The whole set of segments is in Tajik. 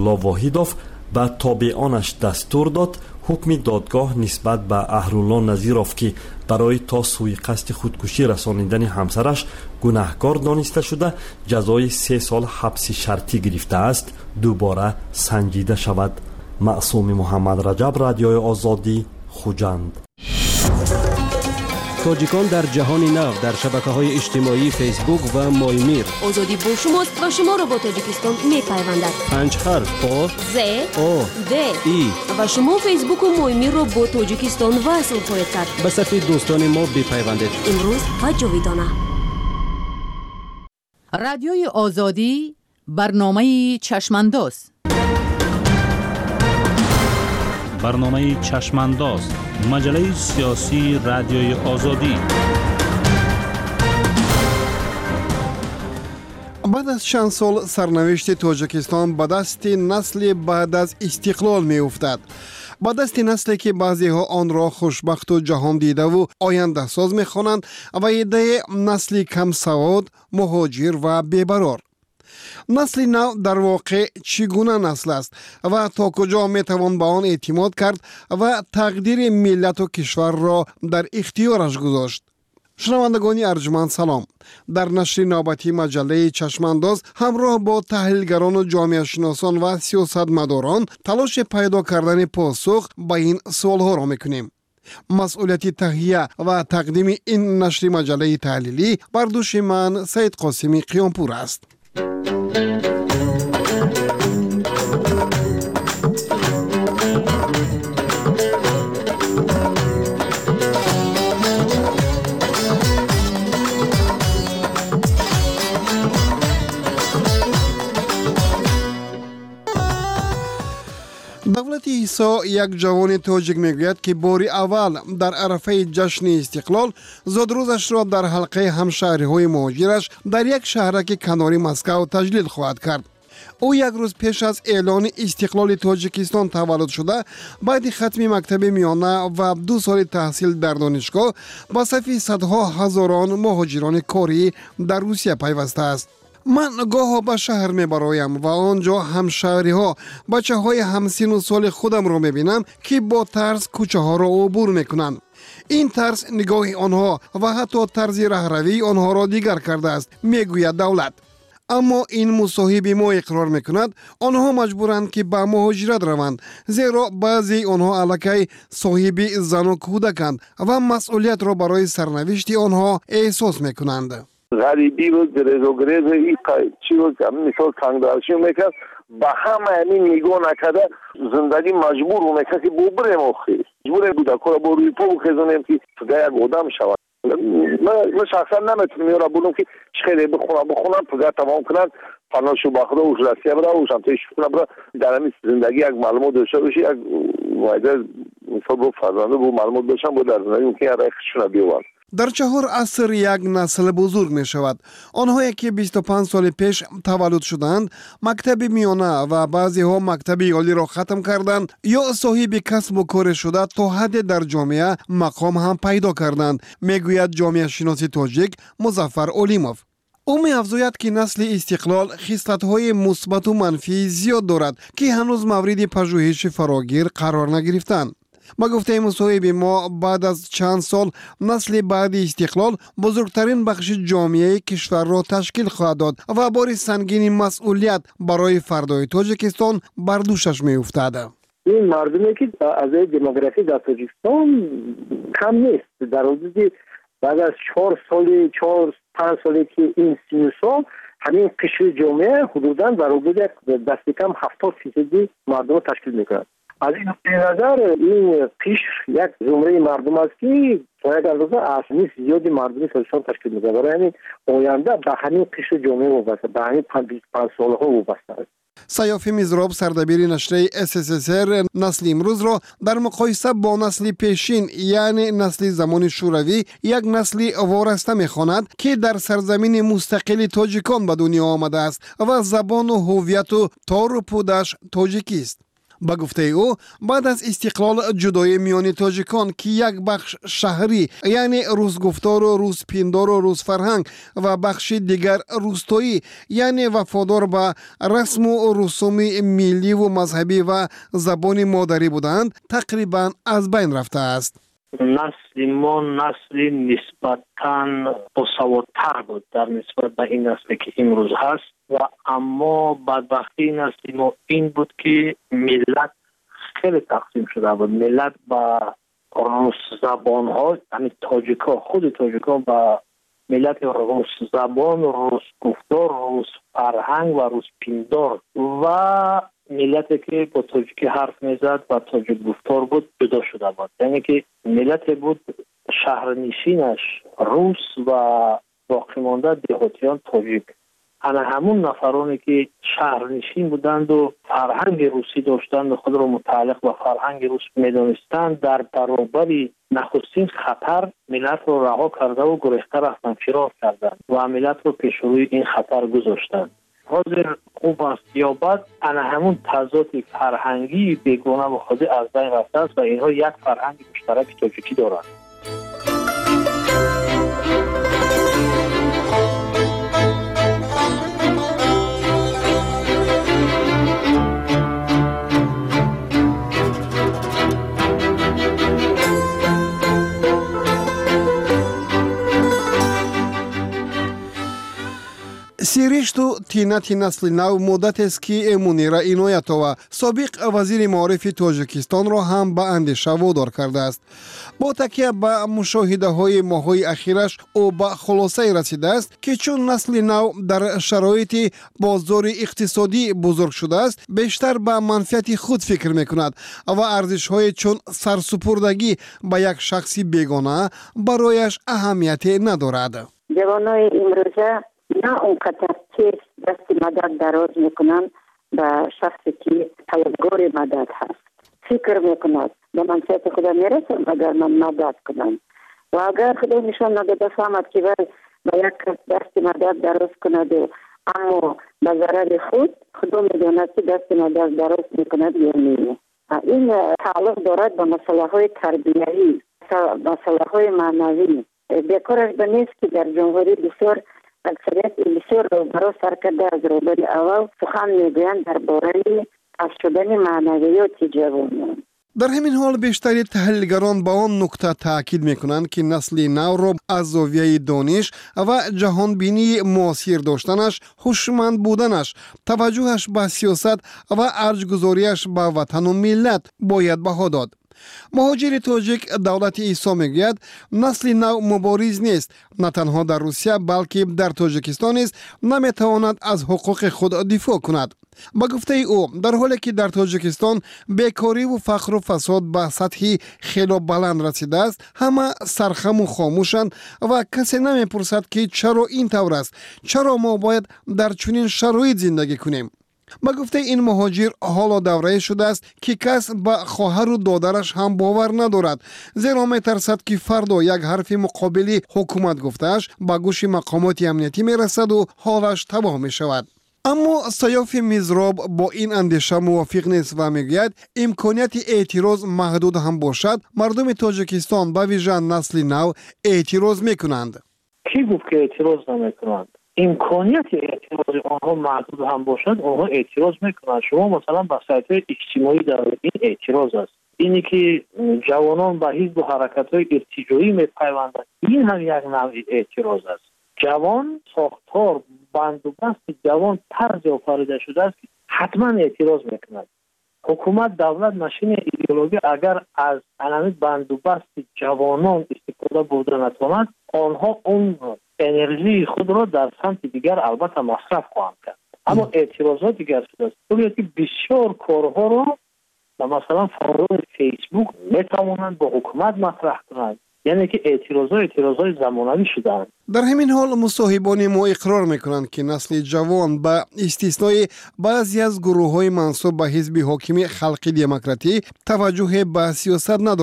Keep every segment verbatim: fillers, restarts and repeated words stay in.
عبدالله واحدوف به تابعانش دستور داد حکم دادگاه نسبت به اهرالله نظیروف که برای تا سوی قصد خودکشی رسانیدن همسرش گناهکار دانسته شده جزای سه سال حبس شرطی گرفته است دوباره سنجیده شود. معصوم محمد رجب، رادیوی آزادی، خوجند. تاجیکان در جهان نو در شبکه‌های اجتماعی فیسبوک و مایمیر. آزادی با شماست و شما را با تاجیکستان می‌پیوندد. پنج حرف پا ز او د ای و شما فیسبوک و مایمیر را با تاجیکستان وصل خواهید کرد. به صفحه دوستان ما بپیوندید. امروز و جاویدانه. رادیوی آزادی، برنامه چشمانداز. برنامه چشمانداز، مجله سیاسی رادیوی آزادی. بعد از چند سال سرنوشت تاجیکستان به دست نسل بعد از استقلال می افتد. با دست نسلی که بعضی ها آن را خوشبخت و جهان دیده و آینده ساز می خوانند و ایده نسلی کم سواد، مهاجر و بی‌برار. نسل نو در واقع چگونه نسل است و تا کجا می توان به آن اعتماد کرد و تقدیر ملت و کشور را در اختیارش گذاشت؟ شنوندگان ارجمند سلام. در نشر نوبتی مجله چشمانداز همراه با تحلیلگران و جامعه شناسان و سیاستمداران تلاش پیدا کردن پاسخ به این سوالها را میکنیم. مسئولیت تهیه و تقدیم این نشر مجله تحلیلی بر دوش من سید قاسمی قیامپور است. دولت عیسی یک جوان تاجیک میگوید که باری اول در عرفه جشن استقلال زادروزش را در حلقه همشهری‌های مهاجرش در یک شهرک کناری مسکو تجلیل خواهد کرد. او یک روز پیش از اعلان استقلال تاجیکستان تولد شده، بعد ختم مکتب میانه و دو سال تحصیل در دانشگاه با صف صدها هزاران مهاجران کاری در روسیه پیوسته است. من گاه به شهر می برایم و آنجا همشهری ها بچه های همسین و سال خودم را می بینم که با ترس کوچه ها را عبور می کنند. این ترس نگاه آنها و حتی طرز رهروی آنها را دیگر کرده است، می گوید دولت. اما این مصاحب ما اقرار می کند آنها مجبورند که به مهاجرت روند، زیرا بعضی آنها الکی صاحب زن و کودکند و مسئولیت را برای سرنوشت آنها احساس می کنند. غریبی رو گریز و گریز ای چی رو مثال تنگدارشی میکرد به همه همین نگاه نکرده زندگی مجبور رو میکرد که بو بریم آخی مجبور بوده که با روی پا بخیزونیم که پگه یک آدم شود. من شخصا نمیتونم یه را بودم که خیلی بخونم بخونم پگه تمام کنن پناشو بخدا و رسیه بده و شمتش کنم بده در همین زندگی یک معلومات داشته باشی یک وایده مثال با فرزنده با معلومات داشتم با در زندگی ممکن یک ریخشونه بیوان. در چهار عصر یک نسل بزرگ می شود. آنهایی که بیست و پنج سال پیش تولد شدند، مکتب میانه و بعضی ها مکتب عالی را ختم کردند یا صاحب کسب و کار شده تا حد در جامعه مقام هم پیدا کردند، میگوید جامعه شناس تاجیک مظفر اولیموف. او می افزاید که نسل استقلال خصلت‌های مثبت و منفی زیاد دارد که هنوز مورد پژوهش فراگیر قرار نگرفتند. با گفته مصاحب ما بعد از چند سال نسل بعد استقلال بزرگترین بخش جامعه کشور را تشکیل خواهد داد و بار سنگین مسئولیت برای فردای تاجیکستان بر دوشش می افتد. این مردمی که از دموگرافی در تاجیکستان کم نیست. در حدود بعد از چهار سال چهار پنج سالی که این سین سال همین قشر جامعه حدوداً در حدود دست کم هفتاد فیصدی مردم تشکیل میکنند. از این نظر این قشر یک زمره مردم است که تا یک اندازه اصلی زیادی مردمی تاجیکستان تشکیل میده. برای همین آینده به همین قشر جامعه وابسته، به همین پنج ساله ها وابسته است. سیاف میزراب سردبیر نشریه اس اس اس ار نسل امروز را در مقایسه با نسل پیشین یعنی نسل زمان شوروی یک نسل وارسته میخواند که در سرزمین مستقل تاجیکان به دنیا آمده است و زبان و هویت و تار و پودش تاجیکی است. با گفته او بعد از استقلال جدای میان تاجیکان که یک بخش شهری یعنی روس گفتار و روس پیندار و روس فرهنگ و بخش دیگر روستایی یعنی وفادار به رسم و رسوم ملی و مذهبی و زبان مادری بودند تقریبا از بین رفته است. نسل ما نسل نسبتاً باسوادتر بود در نسبت به این نسلی که امروز هست و اما بدبختی نسل ما این بود که ملت خیلی تقسیم شده بود. ملت با روس زبان ها یعنی تاجیک ها خود تاجیک ها با ملت روس زبان، روس گفتار، روس فرهنگ و روس پیندار و ملتی که با تاجیکی حرف میزد و تاجیک گفتار بود جدا شده بود. یعنی که ملتی بود شهرنشینش روس و باقی مانده دهاتیان تاجیک. انا همون نفرانی که شهرنشین بودند و فرهنگ روسی داشتند و خود را متعلق به فرهنگ روس میدانستند در برابر نخستین خطر ملت را رها کرده و گریخته رفتند، فرار کردند و ملت را پیش روی این خطر گذاشتند. حاضر خوب است یا بد انا همون تضاد فرهنگی بیگانه و خود از بین رفته است و اینها یک فرهنگ مشترک تاجیکی دارند. سیریشتو تینت نسل نو مدت است که منیره اینایتووا سابق وزیر معارف تاجیکستان را هم به اندیشه وادار کرده است. با تکیه به مشاهده های ماهای اخیرش او به خلاصه رسیده است که چون نسل نو در شرایط بازار اقتصادی بزرگ شده است بیشتر به منفعت خود فکر میکند و ارزش های چون سرسپردگی به یک شخصی بیگانه برایش اهمیت ندارد. جوانای امروزه نه اونقدر تیز دست مدد دراز میکنن به شخصی که طلبگار مدد هست. فکر میکند به منفعت خدا میرسم اگر من مدد کنم و اگر خدا نشان نداده فهمد که باید به یک کس دست مدد دراز کند اما به ضرر خود خدا میداند که دست مدد دراز میکند یا نه. این تعلق دارد به مسئله های تربیتی، مسئله های معنوی. بیکارش به نیست که در جمهوری بسیار اکثریت بسیار رو برای سرکرده از روبری اول سخن میگویند درباره از شدن معنویات جوانان. در همین حال بیشتری تحلیلگران با آن نکته تاکید میکنند که نسل نو را از زاویه دانش و جهان بینی معاصر داشتنش، هوشمند بودنش، توجهش به سیاست و ارجگذاریش به وطن و ملت باید بها داد. مهاجر تاجیک دولت عیسی میگوید نسل نو مبارز نیست، نه تنها در روسیه بلکه در تاجیکستان نیز نمیتواند از حقوق خود دفاع کند. با گفته او در حالی که در تاجیکستان بیکاری و فقر و فساد به سطحی خیلی بلند رسیده است، همه سرخم و خاموشند و کسی نمیپرسد که چرا این طور است، چرا ما باید در چنین شرایط زندگی کنیم. با گفته این مهاجر حالا دوره شده است که کس به خواهر و دادرش هم باور ندارد، زیرا میترسد که فردا یک حرف مقابلی حکومت گفتهش به گوش مقامات امنیتی میرسد و حالش تباه می شود. اما سیاف میزراب با این اندیشه موافق نیست و میگوید امکانیت اعتراض محدود هم باشد مردم تاجیکستان به ویژه نسل نو اعتراض میکنند. کی گفت که اعتراض نمیکنند؟ امکانیت اعتراض آنها محدود هم باشد آنها اعتراض میکنند. شما مثلا با سایت‌های اجتماعی در این اعتراض است، اینی که جوانان به حزب و حرکت‌های ارتجاعی میپیوندند، این هم یک نوع اعتراض است. جوان ساختار بندوبست جوان طرز آفریده شده است که حتما اعتراض میکند. حکومت دولت ماشین ایدئولوژی اگر از علامه بندوبست جوانان استفاده بوده نتواند آنها اون انرژی خود را در سمت دیگر البته مصرف خواهند کرد. اما اعتراضات دیگر شده است طوریه که بسیار کارها را مثلا فورم فیسبوک میتوانند با حکومت مطرح کنند، یعنی که اعتراضات اعتراضات زمانوی شدند. در همین حال مصاحبان ما اقرار میکنند که نسل جوان با استثنای بعضی از گروه های منسوب به حزب حاکم خلق دموکراتی توجه به سیاست ندارند.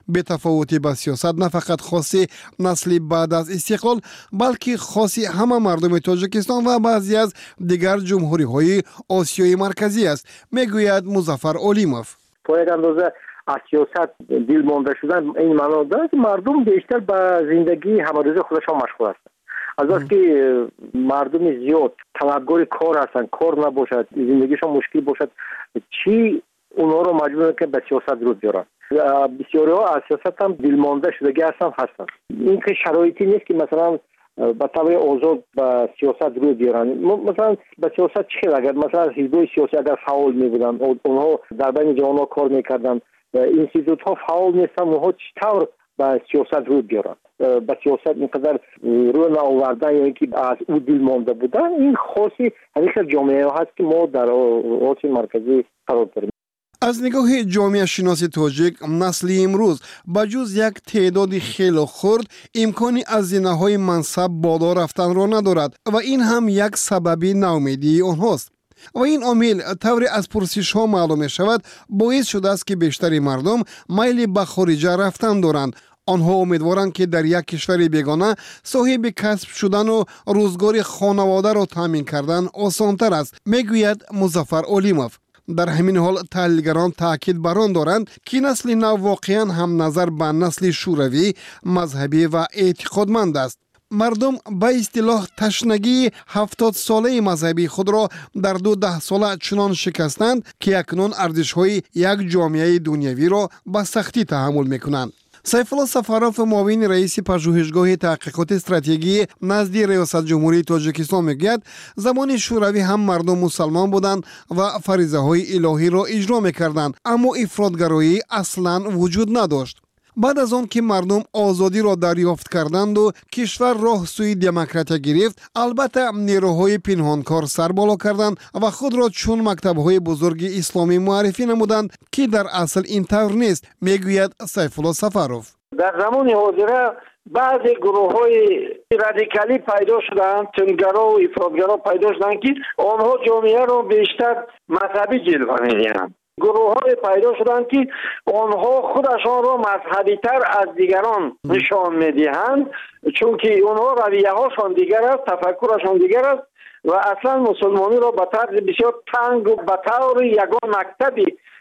بتفاوتی با سیاست نه فقط خاصی نسلی بعد از استقلال بلکه خاصی همه مردم تاجیکستان و بعضی از دیگر جمهوری های آسیای مرکزی است، میگوید مظفر اولیموف. باید اندازه از سیاست دل مانده شدن این معنا دارد مردم بیشتر به زندگی همروزه خودشان مشغول هستند. از وقتی که مردم زیاد طلبکار کار هستند، کار نباشد، زندگیشان مشکل باشد، چی اونها رو مجبور که به سیاست رو بیارن. بسیاری ها از سیاست هم دل مانده شدگی هستند هستند. این که شرایطی نیست که مثلا به طور آزاد به سیاست رو بیارن. مثلا به سیاست چه اگر مثلا حزبای سیاسی اگر فعال می بودن، اونها در بین جوانان کار میکردن، اینستیتوت ها فعال نیستن، اونها چطور به سیاست رو بیارن؟ به سیاست اینقدر رو نآوردن یا اینکه از او دل مانده بودن، این خاصی همیشه جامعه ها هست که ما در آسیای مرکزی قرار داریم. از نگاه جامعه شناسی تاجیک، نسل امروز با جز یک تعداد خیلی خرد امکانی از زینه‌های منصب بالا رفتن را ندارد و این هم یک سببی ناامیدی آنهاست. و این عامل طوری از پرسش ها معلوم شود باعث شده است که بیشتر مردم میل به خارج رفتن دارند. آنها امیدوارند که در یک کشور بیگانه صاحب کسب شدن و روزگار خانواده را تامین کردن آسان‌تر است، میگوید مظفر اولیموف. در همین حال تحلیلگران تاکید بر آن دارند که نسل نو واقعا هم نظر به نسل شوروی، مذهبی و اعتقادمند است. مردم به اصطلاح تشنگی هفتاد ساله مذهبی خود را در دو ده ساله چنان شکستند که اکنون ارزش‌های یک جامعه دنیوی را به سختی تحمل می‌کنند. سیفالله سفروف معاون رئیس پژوهشگاه تحقیقات استراتژی نزد ریاست جمهوری تاجیکستان میگوید زمان شوروی هم مردم مسلمان بودند و فریضه های الهی را اجرا میکردند، اما افراطگرایی اصلا وجود نداشت. بعد از آن که مردم آزادی را دریافت کردند و کشور راه سوی دموکراسی گرفت، البته نیروهای پنهانکار سر بالا کردند و خود را چون مکتب‌های بزرگ اسلامی معرفی نمودند که در اصل این طور نیست، میگوید سیفالله سفروف. در زمان حاضر بعضی گروه‌های رادیکالی پیدا شدند، تندگرا و افراطگرا پیدا شدند که آنها جامعه را بیشتر مذهبی جلوه می‌دهند. گروه های پیدا شدند که آنها خودشان را مذهبی تر از دیگران نشان میدهند، چون که آنها رویه هاشان دیگر است، تفکرشان دیگر است و اصلا مسلمانی را به طرز بسیار تنگ و به طور یگان مکتب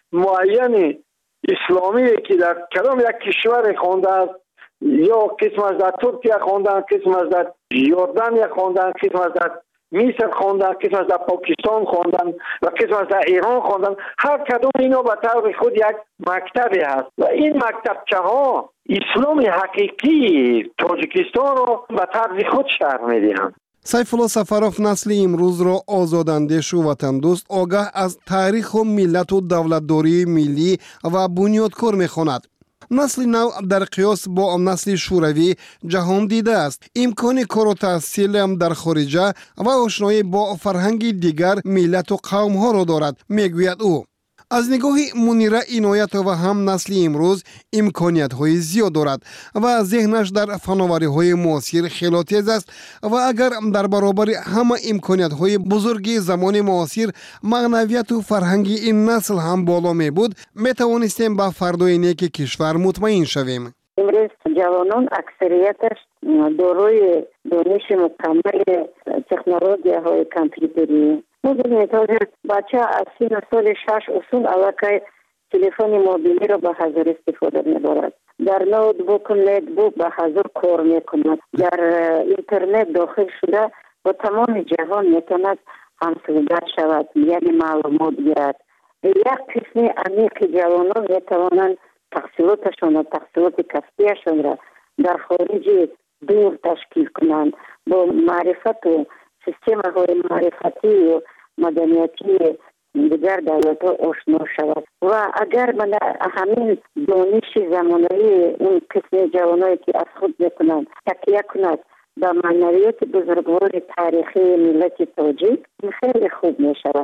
معین اسلامی که در کدام یک کشور خوانده است، یا قسمش در ترکیه خواندن، قسمش در یوردانیا خواندن، قسمش در مصر خواندن، قسمش در پاکستان خواندن و قسمش در ایران خواندن. هر کدوم اینا به طور خود یک مکتبی هست و این مکتبچه ها اسلام حقیقی تاجیکستان را به طرز خود شرح میدهند. سیفالله سفروف نسل امروز را آزاداندیش و وطن دوست، آگاه از تاریخ و ملت و دولتداری ملی و بنیادکار میخواند. نسل نو در قیاس با نسل شوروی جهان دیده است. امکان کار و تحصیل در خارجه و آشنایی با فرهنگ دیگر ملت و قوم ها را دارد، میگوید او. از نگاه منیره عنایت و هم نسل امروز امکانیت های زیاد دارد و ذهنش در فناوری های معاصر خیلی تیز است و اگر در برابر همه امکانیت های بزرگ زمان معاصر معنویت و فرهنگ این نسل هم بالا می بود، می توانستیم با فردای نیک کشور مطمئن شویم. امروز جوانان اکثریتش دارای دانش مکمل تکنولوژی های کامپیوتری. می‌دونید بچه از سن سال شش اصول علاقه تلفن موبیلی را به حضور استفاده می‌برد. در نوتبوک نتبوک به حضور کار می‌کند. در اینترنت داخل شده و تمام جهان می‌تواند همسایه‌گر شود، یعنی معلومات گیرد. یک قسم عمیق جوانان می‌توانند تحصیلاتشان و تحصیلات کسبیشان را در خارج دور تشکیل کنند، با معرفت و سیستم های معرفتی و مدنیتی دیگر دولت ها آشنا شود و اگر من همین دانش زمانه‌ای اون قسم جوانایی که از خود میکنند تکیه کند به معنویت بزرگوار تاریخی ملت تاجیک، خیلی خوب می شود.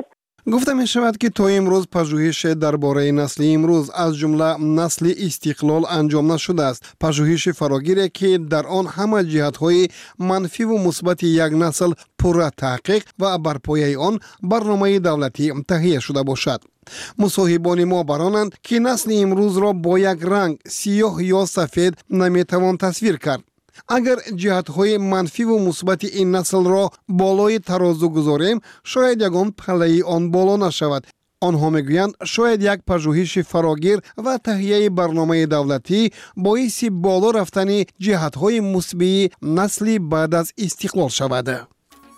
گفته می شود که تا امروز پژوهش درباره نسل امروز از جمله نسل استقلال انجام نشده است. پژوهش فراگیری که در آن همه جهت‌های منفی و مثبت یک نسل پورا تحقیق و بر پایه آن برنامه دولتی تهیه شده باشد. مصاحبان ما برانند که نسل امروز را با یک رنگ سیاه یا سفید نمیتوان تصویر کرد. اگر جهت‌های منفی و مثبت این نسل را بالای ترازو گذاریم، شاید یگان پله آن بالا نشود. آنها میگویند شاید یک پژوهش فراگیر و تهیه برنامه دولتی باعث بالا رفتن جهت‌های مثبت نسل بعد از استقلال شود.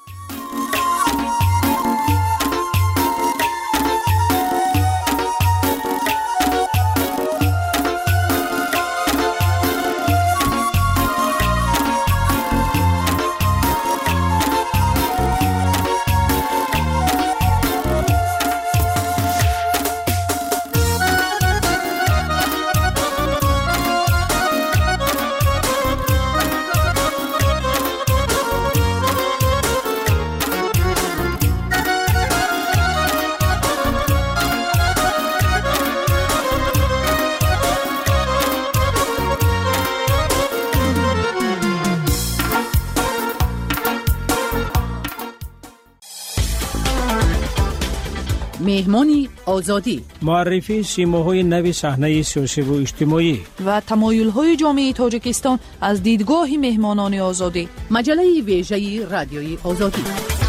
مهمانی آزادی، معرفی سیماهای نوی صحنه سیاسی و اجتماعی و تمایل‌های جامعه تاجیکستان از دیدگاه مهمانان آزادی. مجله ویژه رادیوی آزادی.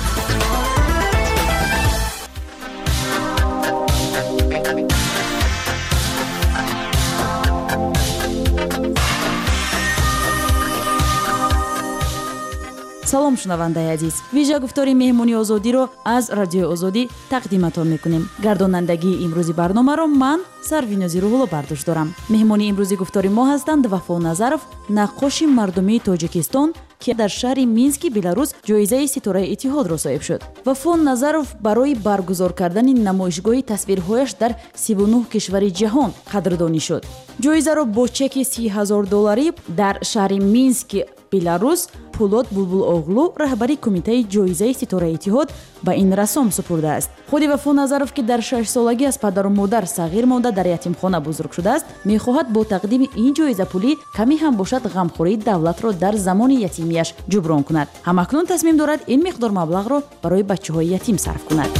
салом шунавандаи азиз, вижа гуфтори меҳмони озодиро аз радиои озодӣ тақдиматон мекунем. гардонандагии имрӯзи барномаро ман Сарвинози Рӯҳулло бардошт дорам. меҳмони имрӯзи гуфтори мо ҳастанд Вафо Назаров, наққоши мардумии Тоҷикистон ки дар шаҳри Мински, Беларус ҷоизаи Ситораи Иттиҳодро соҳиб шуд. Вафо Назаров барои баргузор кардани намоишгоҳи тасвирҳояш дар сиву нӯҳ кишвари ҷаҳон қадрдонӣ шуд. ҷоизаро бо чеки си ҳазор долларӣ дар шаҳри Мински, Беларус Пулот Булбулоғлу, раҳбари кумитаи ҷоизаи Ситораи Иттиҳод, ба ин расом супурдааст. худи Вафо Назаров ки дар шаш солагӣ аз падару модар сағир монда дар ятимхона бузург шудааст, мехоҳад бо тақдими ин ҷоиза пулӣ каме ҳам бошад ғамхории давлатро дар замони ятимияш ҷуброн кунад. ҳамакнун тасмим дорад ин миқдор маблағро барои бачаҳои ятим сарф кунад.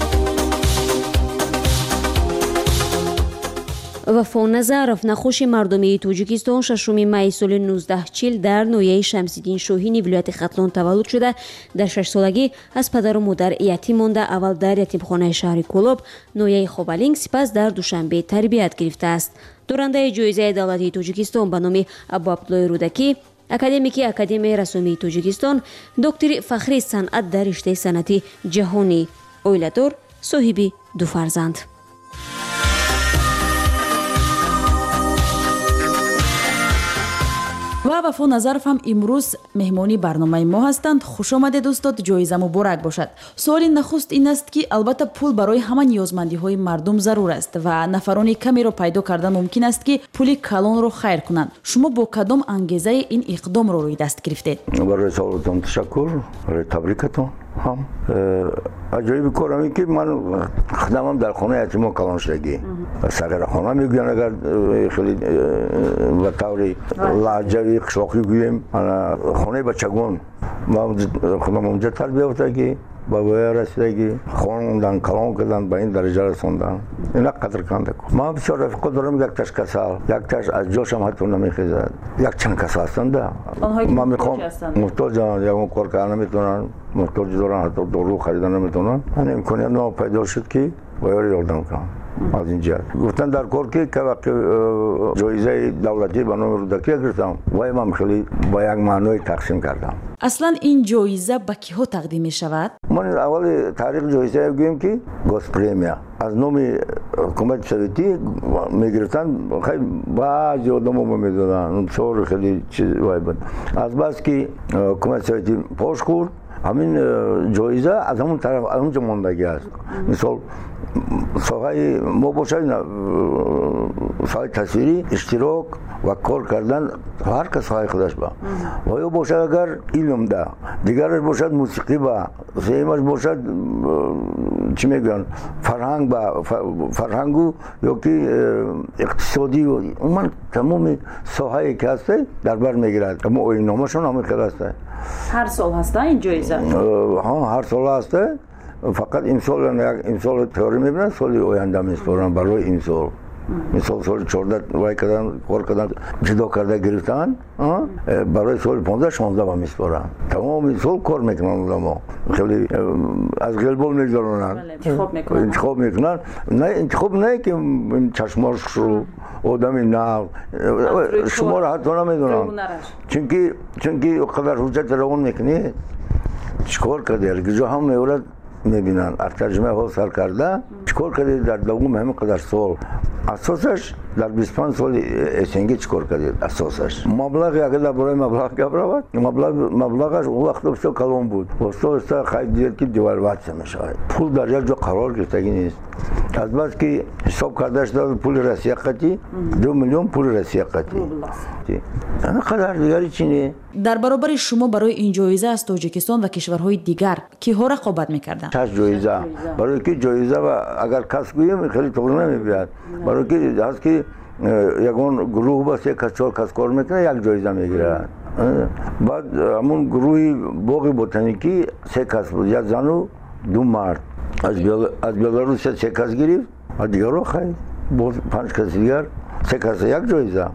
Вафо Назаров, наққоши мардумии Тоҷикистон, шашуми майи соли нуздаҳ чил дар ноҳияи Шамсиддин Шоҳини вилояти Хатлон таваллуд шуда, дар шашсолагӣ аз падару модар ятим монда, аввал дар ятимхонаи шаҳри Кӯлоб, ноҳияи Хобалинг, сипас дар Душанбе тарбият гирифтааст. Дорандаи ҷоизаи давлатии Тоҷикистон ба номи Абу Абдуллои Рӯдакӣ, академики Академияи расомии Тоҷикистон, доктори фахрии санъат дар риштаи санъати ҷаҳонӣ, оиладор, соҳиби ду фарзанд. ва Вафо Назаров ҳам имрӯз меҳмони барномаи мо ҳастанд. хушомадед устод, ҷоиза муборак бошад. суоли нахуст ин аст ки албатта пул барои ҳама ниёзмандиҳои мардум зарур аст ва нафарони камеро пайдо кардан мумкин аст ки пули калонро хайр кунанд. шумо бо кадом ангезаи ин иқдомро рӯи даст гирифтед? барои саволатон ташаккур, барои табрикатон ҳам. аҷоиби корам ин ки ман хидамам дар хонаи ятимон калоншудагӣ сағирахона мегӯянд, агар хеле ба таври лаҳҷави қишлоқӣ гӯем, хонаи бачагон худам онҷа тарбия ёфтагӣ, ба воя расидагӣ, хондан, калон кардан, ба ин дараҷа расондан. ина қадр канда кун. ман бисёр рафиқо дорам, якташ касал, якташ аз ҷошам ҳатто намехезад. якчанд касал ҳастанда. ман мехоҳам муҳтоҷанд, ягон кор кардан наметавонанд, муҳтоҷи доранд, ҳатто дору харидан наметавонанд. ан имконият но пайдо шуд ки ба ёро ёрдам кунам. аз ин ҷиҳат гуфтан дар кор ки ка вақти ҷоизаи давлатӣ ба номи Рӯдакӣ гирифтам, вай ман хеле ба як маъное тақсим кардам. аслан ин ҷоиза ба киҳо тақдим мешавад? ман аввали таърихи ҷоизаи гӯем ки госпремия аз номи ҳукумати советӣ мегирифтанд. хеле баъзи одамо медоданд, бисёр хеле чиз вай буд. азбас ки ҳукумати советӣ пош хӯрд, ҳамин ҷоиза аз ҳамон тараф аз онҷа мондагӣ аст. мисол соҳаи мо бошад, соҳаи тасвирӣ, иштирок و کار کردن هر کس های خودش با و یا باشد اگر علم ده دیگرش باشد موسیقی با سیمش باشد چی میگن فرهنگ با فرهنگو یا که اقتصادی و من تمام ساحه‌ای که هسته در بر میگیرد اما اوینامشون هم خیلی هسته هر سال هسته این جایزه ها هر سال هسته فقط این سال این سال تئوری میبینن سال آینده میسپارن برای این سال مثال سال چهارده وای کردن کار کردن جدا کرده گرفتن برای سال پانزده شانزده با میسپارن تمام این سال کار میکنن ما خیلی از قلبول میگذارونن انتخاب میکنن انتخاب میکنن نه انتخاب نه که چشماش رو آدمی نه شما را حتی نمیدونم چونکه چونکه قدر حجت روان میکنی چیکار کرده گجا هم میورد میبینن از ترجمه ها سر کرده چیکار کرده در دوم همین قدر سال اساسش در بیست و پنج سال اسنگی چیکار کرده اساسش مبلغی اگر در برای مبلغ گبرود مبلغ مبلغش اون وقت بسیار کلان بود واسه است خیلی دید که دیوالوات میشه پول در یک جا قرار گرفتگی نیست از بس که حساب کردهش داد پول رسیقتی دو میلیون پول رسیقتی انا قدر دیگری چینه در برابر شما برای این جایزه از تاجیکستان و کشورهای دیگر کیها رقابت میکردن چه جایزه برای که جایزه و اگر کس گویم خیلی طور نمیبیاد برای که هست که یکون گروه بس یک کس چهار کس کار میکنه یک جایزه میگیره بعد همون گروهی باقی بوتانیکی سه کس بود یک زن و دو مرد از بیل از بلاروس سه کس گرفت و دیگر رو خیلی بود پنج کس دیگر سه کس یک جایزه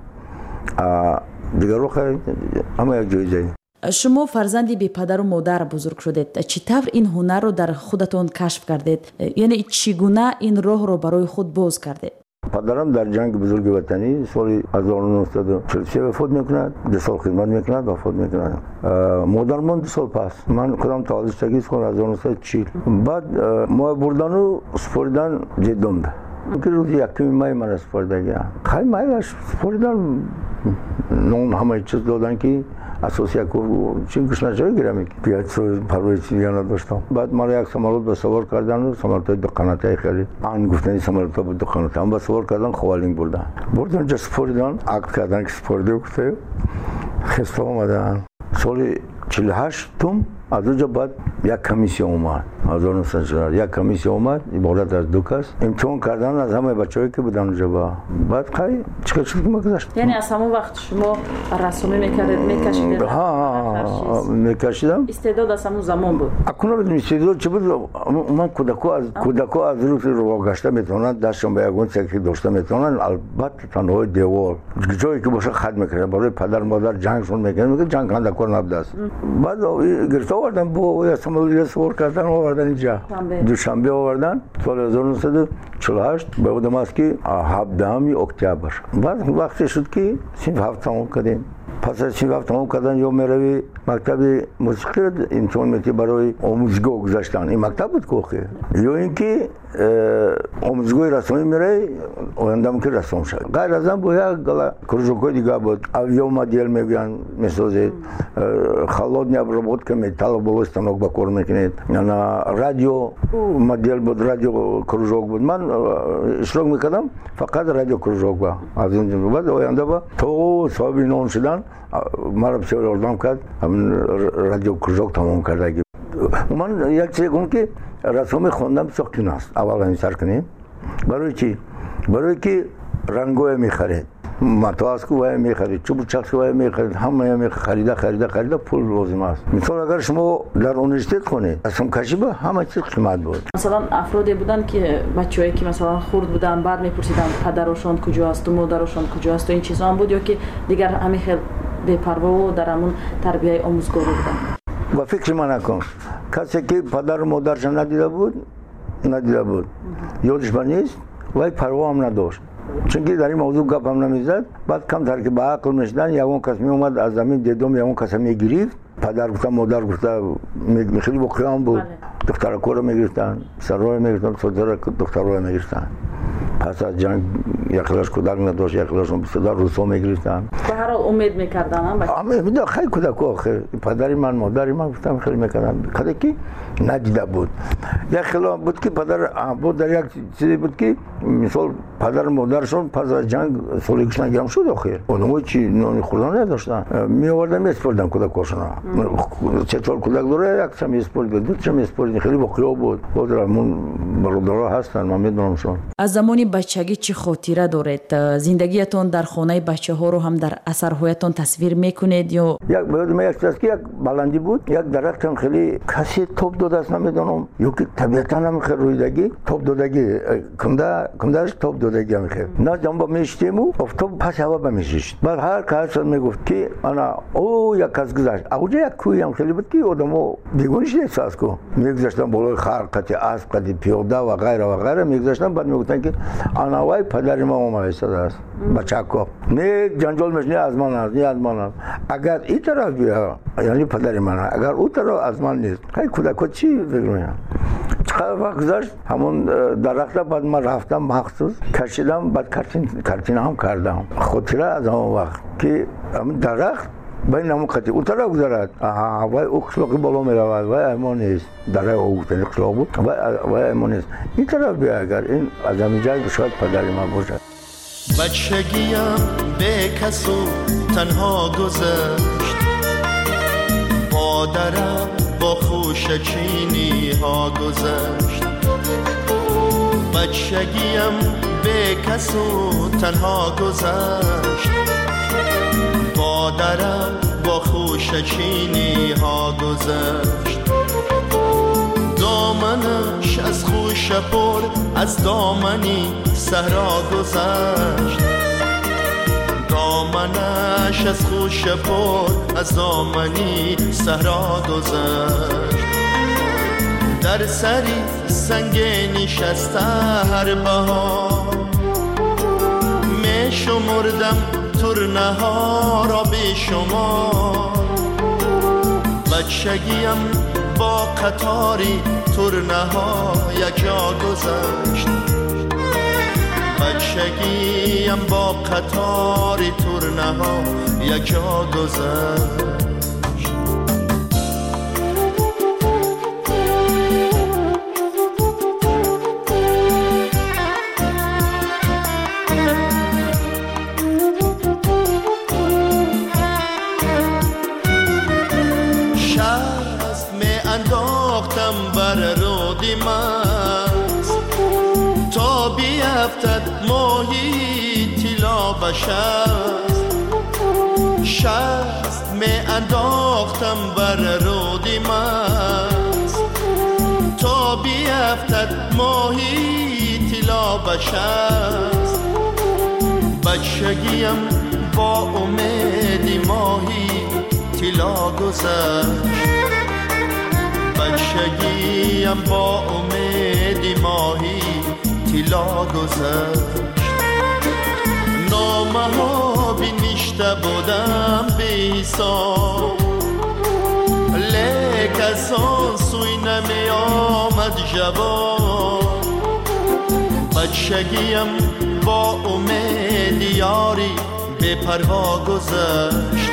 دیگر رو خیلی همه یک جایزه شما فرزندی بی پدر و مادر بزرگ شدید چطور این هنر رو در خودتون کشف کردید یعنی چگونه این راه رو برای خود باز کردید پدرم در جنگ بزرگ وطنی سال هزار و نهصد و چهل و سه وفات میکند دو سال خدمت میکند وفات میکند مادرم دو سال پس من خودم تازگی سال هزار و نهصد و چهل بعد ما بردن و سپردن جدم ده که روز یکمی مای من سپردگی خیلی مایش سپردن نون همه چیز دادن که اساسی کو چین کشنا جای گیرم بیاد سو پروی چیزی نداشتم بعد ما یک سمالوت به سوار کردن و سمالوت دو قناته خیلی آن گفتنی سمالوت بود دو قناته هم به سوار کردن خوالینگ بردن بردن جس سپردن عقد کردن که سپرده گفته خسته آمدن سال چهل و هشت توم از اونجا بعد یک کمیسیون اومد هزار و نهصد و چهل یک کمیسیون اومد عبارت از دو کس امتحان کردن از همه بچه‌ای که بودن اونجا با بعد خیلی چیکار شد که ما گذاشت یعنی از همون وقت شما رسومی میکردید میکشیدید ها میکشیدم استعداد از همون زمان بود اکنون بدون استعداد چه بود من کودکو از کودکو از روز رو گشته میتونن دستشون به یگون سکی داشته میتونن البته تنها دیوار جایی که باشه خدمت میکنه برای پدر مادر جنگشون میکنه میگه جنگ کننده کار نبوده است بعد گرفته آوردن با یا سمالی سوار کردن آوردن اینجا دوشنبه آوردن سال هزار و نهصد و چهل و هشت به بودم است که هفدهم اکتبر بعد وقتی شد که صنف هفت تمام کردیم پس از صنف هفت تمام کردن یا میروی مکتب موسیقی امتحان میتی برای آموزگاه گذاشتن این مکتب بود کوخه یا اینکه آموزگاه رسمی میره آیندم که رسم شد غیر از آن با یک کروژوکای دیگه بود اویا مدل میگن میسازید خالد نیاب ربط که میتال بالا استانوک با کار میکنید یا رادیو مدل بود رادیو کروژوک بود من اشتراک میکردم فقط رادیو کروژوک با از این بعد آینده با تو صاحب نام شدن مرا بسیار اردام کرد همین رادیو کروژوک تمام کرده من یک چیز گفتم که رسوم خواندن ساختن است اول این سر کنیم برای چی برای که رنگوی میخرید متاس کوی میخرید چوب چاک کوی میخرید همه میخرید خرید خرید پول لازم است مثلا اگر شما در اونیورسیته کنید رسم کشی با همه چیز قیمت بود مثلا افرادی بودن که بچه‌ای که مثلا خرد بودن بعد میپرسیدن پدرشون کجاست و مادرشون کجاست و این چیزا هم بود یا که دیگر همین خیلی بی‌پروا و در همون تربیت آموزگاری بودن و فکر من نکن کسی که پدر و مادرش ندیده بود ندیده بود یادش نیست و پروا هم نداشت چون که در این موضوع گپ هم نمیزد بعد کم تر که به عقل میشدن یکون کس می اومد از زمین دیدم یکون کس میگرفت پدر گفت مادر گفت خیلی واقعا بود دخترکو رو میگرفتن سرای میگرفتن صدر دخترای میگرفتن پس از جنگ یکلاش کودک نداشت، یکلاشون بسیار روسا میگرفتن. به هر حال امید میکردن. امید میداد خیلی کودک آخه پدری من مادری من گفتم خیلی میکردم کودکی ندیده بود. یک خلاف بود که پدر بود در یک چیزی بود که مثال پدر مادرشون پس از جنگ سالگیشون گرم شد آخه. اونها چی نان خوردن نداشتن. می آوردن میسپردن کودکاشون. چطور کودک داره یک چم میسپرد دو چم میسپرد خیلی واقعا بود. بود رامون برادرها هستن من میدونمشون. از زمانی بچگی چه خاطره دارید؟ زندگیتون در خانه بچه‌ها رو هم در اثرهایتون تصویر میکنید یا یک بعد من یک چیزی یک بلندی بود یک درخت خیلی کسی توپ داده است نمیدونم یا که طبیعتا هم خیلی رویدگی توپ دادگی کنده کندهش توپ دادگی هم خیلی نه جنبا میشتیم و توپ پس هوا بمیشید بعد هر کس میگفت که انا او یک از گذشت اوجه یک کوی هم خیلی بود که آدمو بیگونش احساس کو میگذاشتن بالای خرقتی اسب قدی پیاده و غیره و غیره میگذاشتن بعد میگفتن که انا وای پدر ما اومایسته است بچه‌کو نه جنجال میشنه از من از از من اگر این طرف بیا یعنی پدر من اگر اون طرف از من نیست خیلی کودکو چی بگم چقدر وقت گذشت همون درخت بعد من رفتم مخصوص کشیدم بعد کارتین کارتین هم کردم خاطره از اون وقت که همون درخت بین همون قطعی اون طرف گذارد آها وای او خلاقی بالا می رود وای اما نیست در او تنی خلاق بود وای اما نیست این طرف بیا اگر این از همین جای شاید پدر من باشد بچگیم به کسو تنها گذشت مادرم با خوشچینی ها گذشت بچگیم به کسو تنها گذشت مادرم با خوشچینی ها گذشت دامنش از خوش پر از دامنی صحرا گذشت دامنش از خوش پر از دامنی صحرا گذشت در سری سنگ نشسته هر بهار می شمردم ترنه ها را به شما بچگیم با قطاری ترنه ها یک جا گذشت بچگیم با قطاری ترنه ها یک جا گذشت بر رودی مست تا بیفتد ماهی طلا بشست شست می انداختم بر رودی مست تا بیفتد ماهی طلا بشست بچگیم با امید ماهی طلا گذشت بچگیم با امید ماهی طلا گذشت نامه ها بنوشته بودم به حساب لیک از آن سوی نمی آمد جواب بچگیم با امید یاری به پروا گذشت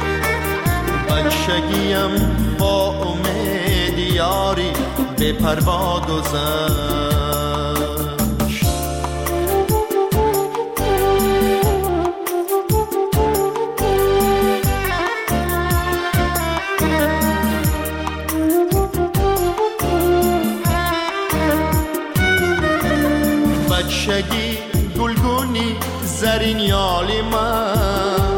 بچگیم با امید یاری به پروا گذشت بچگی گلگونی زرین یالی من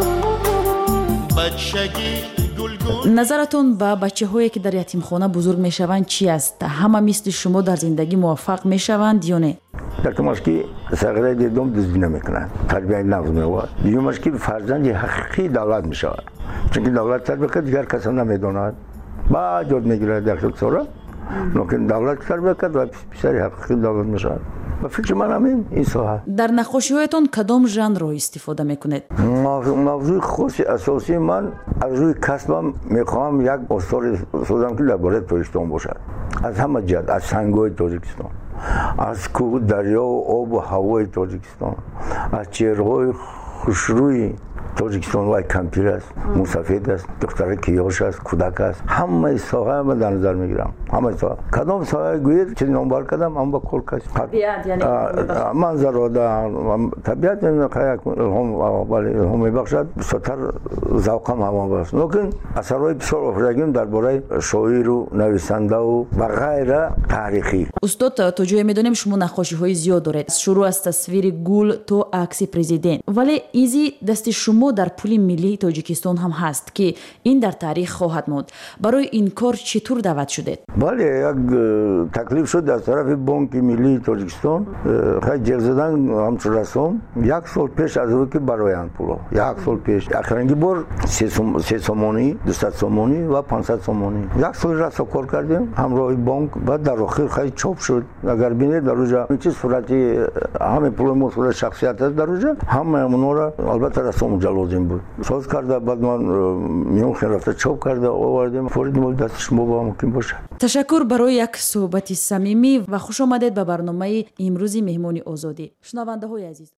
بچگی نظرتون به بچه هایی که در یتیمخانه بزرگ می شوند چی است؟ همه مثل شما در زندگی موفق می شوند یا نه؟ در کماش که صغیره دیدم دزدی نمیکنند تربیت نفس میواد دیگه که فرزند حقیقی دولت می شود چون که دولت تربیت دیگر کسی نمیداند بعد جد میگیره در خود سورا لیکن دولت تربیت کرد و پسری حقیقی دولت می شود ба фикри ман ҳамин ин соҳа. дар нақошиҳоятон кадом жанрро истифода мекунед? мавзӯи хоси асосии ман аз рӯи касбам мехоҳам як остори созам ки дар бораи Тоҷикистон бошад. аз ҳама ҷиҳат, аз сангҳои Тоҷикистон, аз кӯҳу дарёу обу ҳавои Тоҷикистон, аз чеҳраҳои хушрӯи Тоҷикистон вай кампир аст, мусафед аст, духтари киёш аст, кӯдак аст. ҳамаи соҳа ман дар назар мегирам. ҳамаи соҳа. Кадом соҳа гӯед чиз номбар кардам, ам ба кор кас. Табиат яъне манзарода, табиат як илҳом вале илҳом мебахшад, бисёртар завқам ҳамон аст. Лекин асарҳои бисёр офаридагим дар бораи шоиру нависандаву ва ғайра таърихӣ. устод то ҷое медонем шумо нақошиҳои зиёд доред. Шурӯъ аз тасвири гул то акси президент. Вале изи дасти шумо дар пули миллии Тоҷикистон ҳам ҳаст ки ин дар таърих хоҳад монд. Барои ин кор чӣ тур даъват шудед? бале як таклиф шуд аз тарафи Бонки Миллии Тоҷикистон. хай ҷеғ задан ҳамчун расом як сол пеш аз ӯ ки бароянд пуло. як сол пеш ахиранги бор се сомонӣ, дусад сомонӣ ва пансад сомонӣ. як соли расо кор кардем ҳамроҳи бонк. баъд дар охир хай чоп шуд. агар бинед дар уҷа чиз сурати ҳамаи пулои мо сурати шахсият аст дар уҷа. ҳамаи ҳамонҳоро албатта расом уҷа лозим буд. соз карда баъд ман Мюнхен рафта чоп карда овардем. фориди мо дасти шумо ба мумкин бошад. ташаккур барои як суҳбати самимӣ ва хушомадед ба барномаи имрӯзи меҳмони озодӣ. шунавандаҳои азиз,